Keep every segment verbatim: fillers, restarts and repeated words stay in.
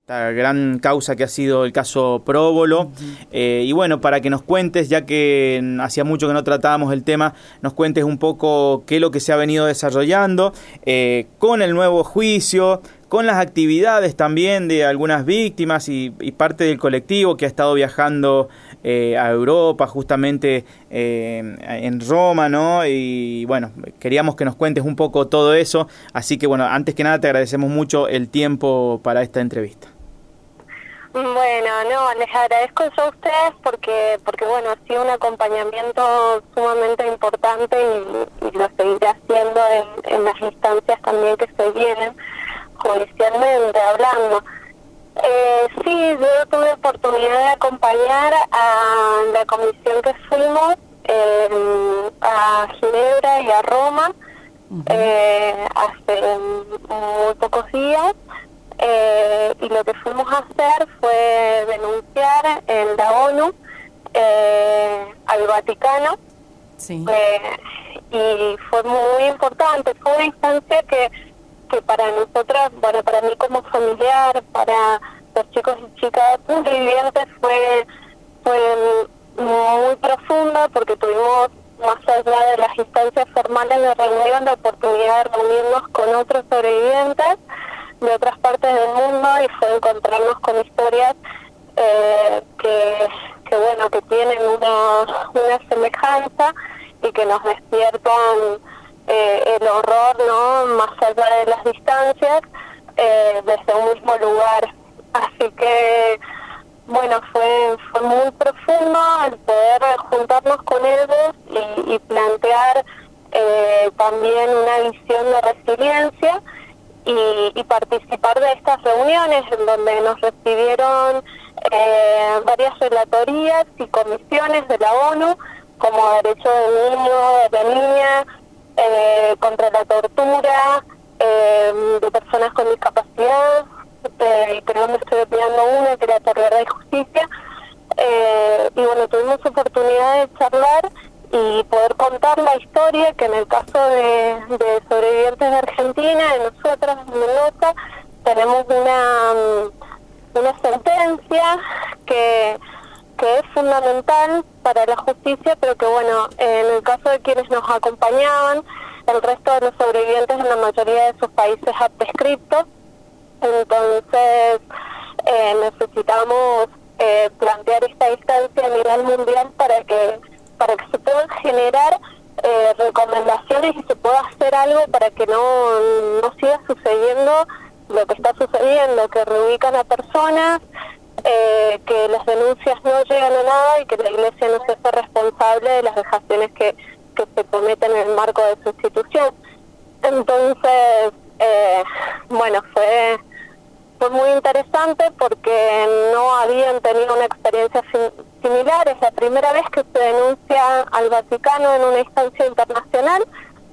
Esta gran causa que ha sido el caso Próbolo. Eh, y bueno, para que nos cuentes, ya que hacía mucho que no tratábamos el tema, nos cuentes un poco qué es lo que se ha venido desarrollando eh, con el nuevo juicio, con las actividades también de algunas víctimas y, y parte del colectivo que ha estado viajando eh, a Europa, justamente eh, en Roma, ¿no? Y bueno, queríamos que nos cuentes un poco todo eso, así que bueno, antes que nada te agradecemos mucho el tiempo para esta entrevista. Bueno, no, les agradezco yo a ustedes porque, porque bueno, ha sido un acompañamiento sumamente importante y, y lo seguiré haciendo en, en las instancias también que se vienen judicialmente hablando. Eh, sí, yo tuve oportunidad de acompañar a la comisión que fuimos eh, a Ginebra y a Roma uh-huh. eh, hace muy pocos días. Eh, y lo que fuimos a hacer fue denunciar en la ONU eh, al Vaticano sí. eh, y fue muy importante, fue una instancia que, que para nosotras, bueno, para mí como familiar, para los chicos y chicas sobrevivientes fue, fue muy profunda porque tuvimos, más allá de las instancias formales de reunión, la oportunidad de reunirnos con otros sobrevivientes de otras partes del mundo y fue encontrarnos con historias eh, que, que bueno que tienen una, una semejanza y que nos despiertan eh, el horror, no más allá de las distancias eh, desde un mismo lugar. Así que bueno, fue fue muy profundo el poder juntarnos con ellos y, y plantear eh, también una visión de resiliencia Y, y participar de estas reuniones en donde nos recibieron eh, varias relatorías y comisiones de la ONU como Derecho del Niño, de la Niña, eh, contra la tortura, eh, de personas con discapacidad, eh, y creo que me estoy olvidando una que era por verdad y justicia, eh, y bueno, tuvimos oportunidad de charlar y poder contar la historia que en el caso de, de sobrevivientes de Argentina, de nosotros en Mendoza, tenemos una, una sentencia que, que es fundamental para la justicia, pero que bueno, en el caso de quienes nos acompañaban, el resto de los sobrevivientes en la mayoría de sus países ha prescripto, entonces eh, necesitamos eh, plantear esta instancia a nivel mundial para que para que se puedan generar eh, recomendaciones y se pueda hacer algo para que no, no siga sucediendo lo que está sucediendo, que reubican a personas, eh, que las denuncias no llegan a nada y que la Iglesia no se hace responsable de las vejaciones que, que se cometen en el marco de su institución. Entonces, eh, bueno, fue... Fue muy interesante porque no habían tenido una experiencia similar. Es la primera vez que se denuncia al Vaticano en una instancia internacional.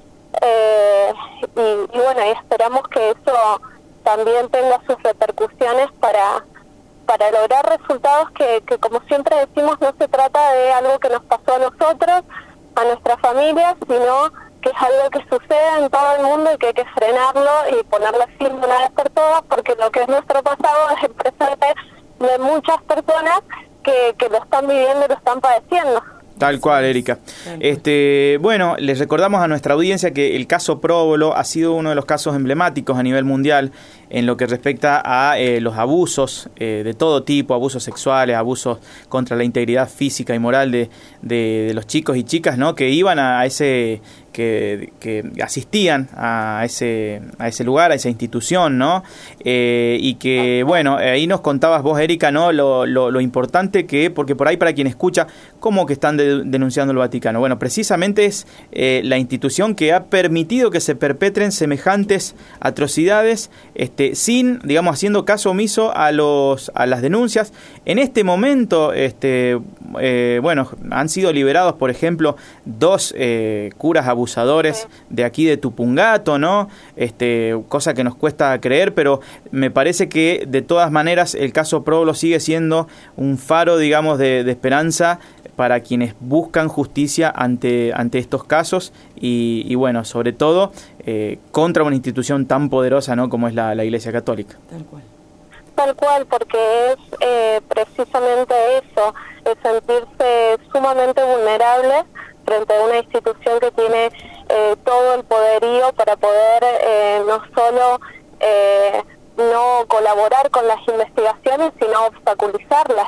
Eh, y, y bueno, y esperamos que eso también tenga sus repercusiones para, para lograr resultados que, que, como siempre decimos, no se trata de algo que nos pasó a nosotros, a nuestras familias, sino que es algo que sucede en todo el mundo y que hay que frenarlo y ponerle fin de una vez por todas, porque lo que es nuestro pasado es el presente de muchas personas que, que lo están viviendo y lo están padeciendo. Tal cual, Erika. Este, bueno, les recordamos a nuestra audiencia que el caso Próbolo ha sido uno de los casos emblemáticos a nivel mundial en lo que respecta a eh, los abusos eh, de todo tipo, abusos sexuales, abusos contra la integridad física y moral de, de, de los chicos y chicas, ¿no? Que iban a ese, que, que asistían a ese, a ese lugar, a esa institución, ¿no? Eh, y que, bueno, ahí nos contabas vos, Erika, ¿no? Lo, lo, lo importante que, porque por ahí para quien escucha, ¿cómo que están de, denunciando el Vaticano? Bueno, precisamente es eh, la institución que ha permitido que se perpetren semejantes atrocidades, este, sin, digamos, haciendo caso omiso a los a las denuncias. En este momento, este, eh, bueno, han sido liberados, por ejemplo, dos eh, curas abusadores de aquí de Tupungato, ¿no? Este, cosa que nos cuesta creer, pero me parece que de todas maneras el caso Próbolo sigue siendo un faro, digamos, de, de esperanza para quienes buscan justicia ante ante estos casos y, y bueno, sobre todo eh, contra una institución tan poderosa, ¿no?, como es la, la Iglesia Católica. Tal cual. tal cual, porque es eh, precisamente eso, es sentirse sumamente vulnerables frente a una institución que tiene eh, todo el poderío para poder eh, no solo eh, no colaborar con las investigaciones, sino obstaculizarlas.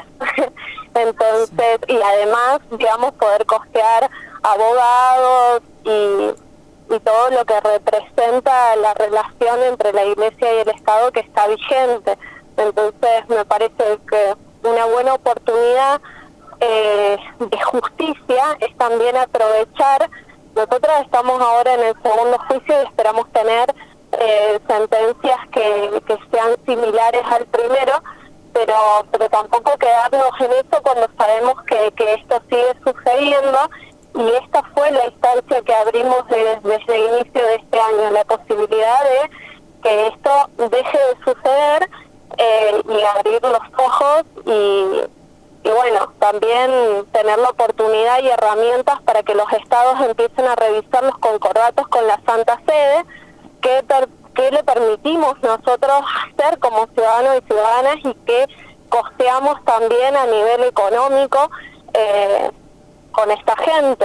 Entonces, y además, digamos, poder costear abogados y, y todo lo que representa la relación entre la Iglesia y el Estado que está vigente. Entonces, me parece que una buena oportunidad eh, de justicia es también aprovechar. Nosotros estamos ahora en el segundo juicio y esperamos tener eh, sentencias que, que sean similares al primero, pero pero tampoco quedarnos en eso cuando sabemos que, que esto sigue sucediendo, y esta fue la instancia que abrimos de, desde el inicio de este año, la posibilidad de que esto deje de suceder eh, y abrir los ojos y, y bueno, también tener la oportunidad y herramientas para que los estados empiecen a revisar los concordatos con la Santa Sede, que per qué le permitimos nosotros hacer como ciudadanos y ciudadanas y que costeamos también a nivel económico eh, con esta gente.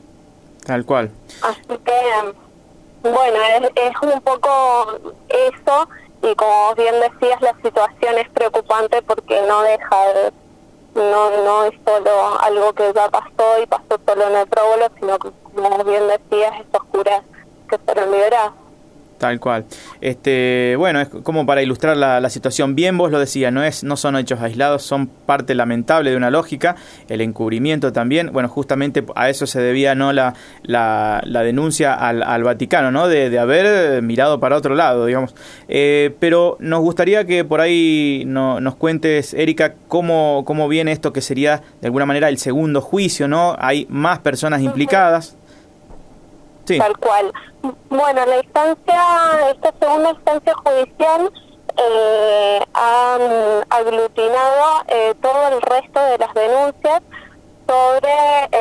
Tal cual. Así que, bueno, es, es un poco eso, y como bien decías, la situación es preocupante porque no deja de, no, no es solo algo que ya pasó y pasó solo en el próbolo, sino que, como bien decías, estos curas que fueron liberados. Tal cual. Este, bueno, es como para ilustrar la, la situación. Bien vos lo decías, no es, no son hechos aislados, son parte lamentable de una lógica, el encubrimiento también. Bueno, justamente a eso se debía no la, la, la denuncia al, al Vaticano, ¿no? De, de haber mirado para otro lado, digamos. Eh, pero nos gustaría que por ahí no, nos cuentes, Erika, cómo, cómo viene esto que sería de alguna manera el segundo juicio, ¿no? Hay más personas implicadas. Sí. Tal cual. Bueno, la instancia, esta segunda instancia judicial eh, han aglutinado eh, todo el resto de las denuncias sobre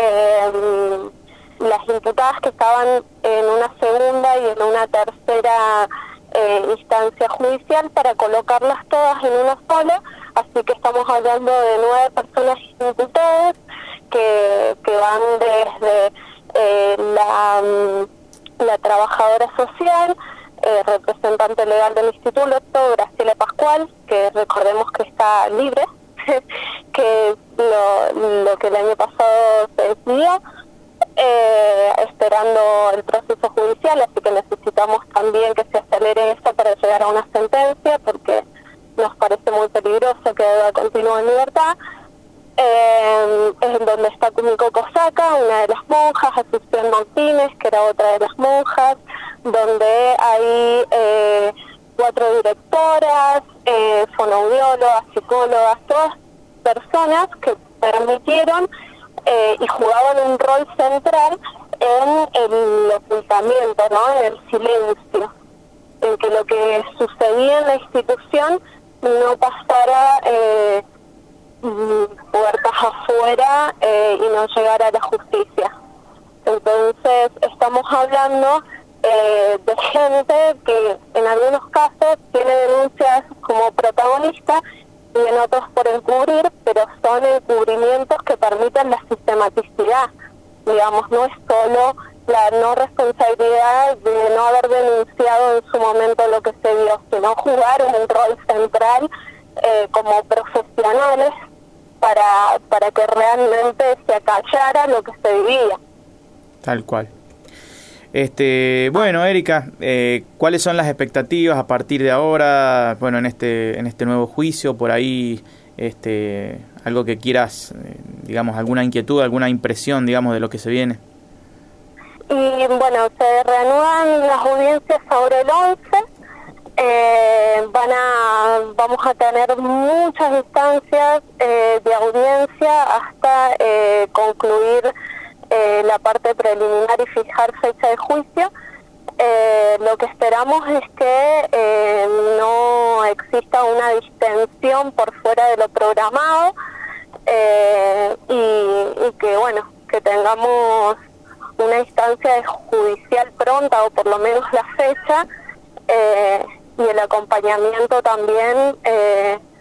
eh, las imputadas que estaban en una segunda y en una tercera eh, instancia judicial para colocarlas todas en una sola. Así que estamos hablando de nueve personas imputadas que, que van desde Eh, la, la trabajadora social, eh, representante legal del Instituto, Graciela Pascual, que recordemos que está libre, que lo, lo que el año pasado se decidió, eh, esperando el proceso judicial, así que necesitamos también que se acelere esto para llegar a una sentencia, porque nos parece muy peligroso que deba continuar en libertad. Eh, es donde está Kumiko Kosaka, una de las monjas, Asunción Martínez, que era otra de las monjas, donde hay eh, cuatro directoras, eh, fonoaudiólogas, psicólogas, todas personas que permitieron eh, y jugaban un rol central en el ocultamiento, ¿no? En el silencio, en que lo que sucedía en la institución no pasara eh, puertas afuera eh, y no llegar a la justicia. Entonces estamos hablando eh, de gente que en algunos casos tiene denuncias como protagonista y en otros por encubrir, pero son encubrimientos que permiten la sistematicidad. Digamos, no es solo la no responsabilidad de no haber denunciado en su momento lo que se vio, sino jugar un rol central eh, como profesionales para para que realmente se acallara lo que se vivía. Tal cual. Este, bueno, Erika, eh, ¿cuáles son las expectativas a partir de ahora? Bueno, en este en este nuevo juicio, por ahí, este, algo que quieras, eh, digamos, alguna inquietud, alguna impresión, digamos, de lo que se viene. Y bueno, se reanudan las audiencias sobre el once. Eh, van a, vamos a tener muchas instancias eh, de audiencia hasta eh, concluir eh, la parte preliminar y fijar fecha de juicio. Eh, lo que esperamos es que eh, no exista una distensión por fuera de lo programado eh, y, y que bueno, que tengamos una instancia judicial pronta, o por lo menos la fecha, eh, y el acompañamiento también eh,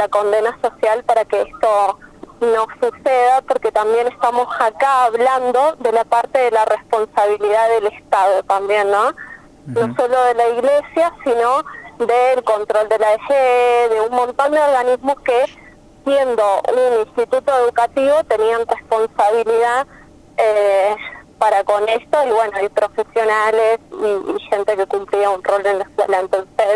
la condena social para que esto no suceda, porque también estamos acá hablando de la parte de la responsabilidad del Estado también, ¿no? Uh-huh. No solo de la Iglesia, sino del control de la E G, de un montón de organismos que, siendo un instituto educativo, tenían responsabilidad eh, para con esto, y bueno, hay profesionales y, y gente que cumplía un rol en la escuela. Entonces,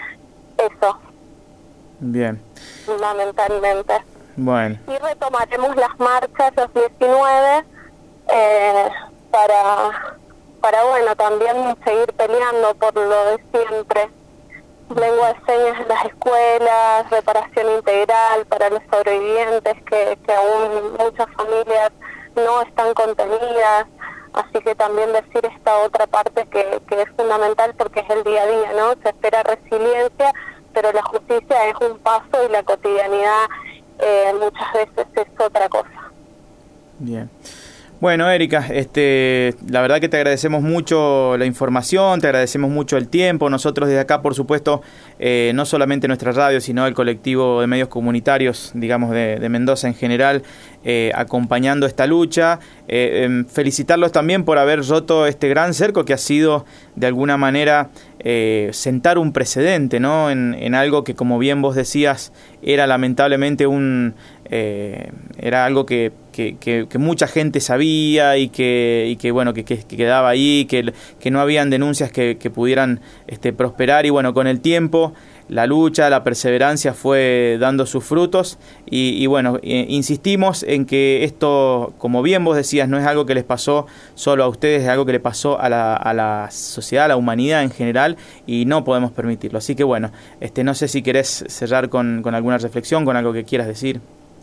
eso. Bien. Fundamentalmente. Bueno. Y retomaremos las marchas los diecinueve eh, para, para, bueno, también seguir peleando por lo de siempre. Lengua de señas en las escuelas, reparación integral para los sobrevivientes, que, que aún muchas familias no están contenidas. Así que también decir esta otra parte que, que es fundamental, porque es el día a día, ¿no? Se espera resiliencia, pero la justicia es un paso y la cotidianidad eh, muchas veces es otra cosa. Bien. Bueno, Erika, este, la verdad que te agradecemos mucho la información, te agradecemos mucho el tiempo. Nosotros desde acá, por supuesto, eh, no solamente nuestra radio, sino el colectivo de medios comunitarios, digamos, de, de Mendoza en general, eh, acompañando esta lucha. Eh, eh, felicitarlos también por haber roto este gran cerco que ha sido, de alguna manera, eh, sentar un precedente, ¿no? En, en algo que, como bien vos decías, era lamentablemente un... Eh, era algo que, que, que, que mucha gente sabía y que, y que bueno, que, que, que quedaba ahí, que, que no habían denuncias que, que pudieran este, prosperar, y bueno, con el tiempo la lucha, la perseverancia fue dando sus frutos, y, y bueno, eh, insistimos en que esto, como bien vos decías, no es algo que les pasó solo a ustedes, es algo que le pasó a la, a la sociedad, a la humanidad en general, y no podemos permitirlo. Así que bueno, este, no sé si querés cerrar con, con alguna reflexión, con algo que quieras decir.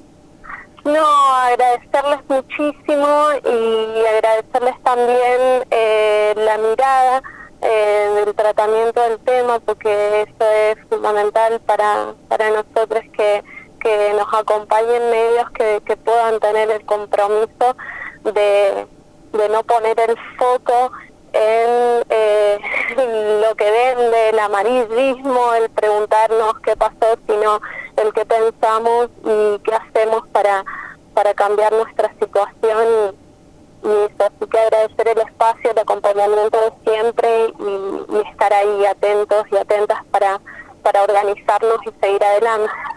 No, agradecerles muchísimo y agradecerles también eh, la mirada eh, del tratamiento del tema, porque eso es fundamental para para nosotros, que, que nos acompañen medios que, que puedan tener el compromiso de, de no poner el foco en eh, lo que vende, el amarillismo, el preguntarnos qué pasó, sino el que pensamos y qué hacemos para para cambiar nuestra situación. Y, y eso, así que agradecer el espacio, el acompañamiento de siempre, y, y estar ahí atentos y atentas para, para organizarnos y seguir adelante.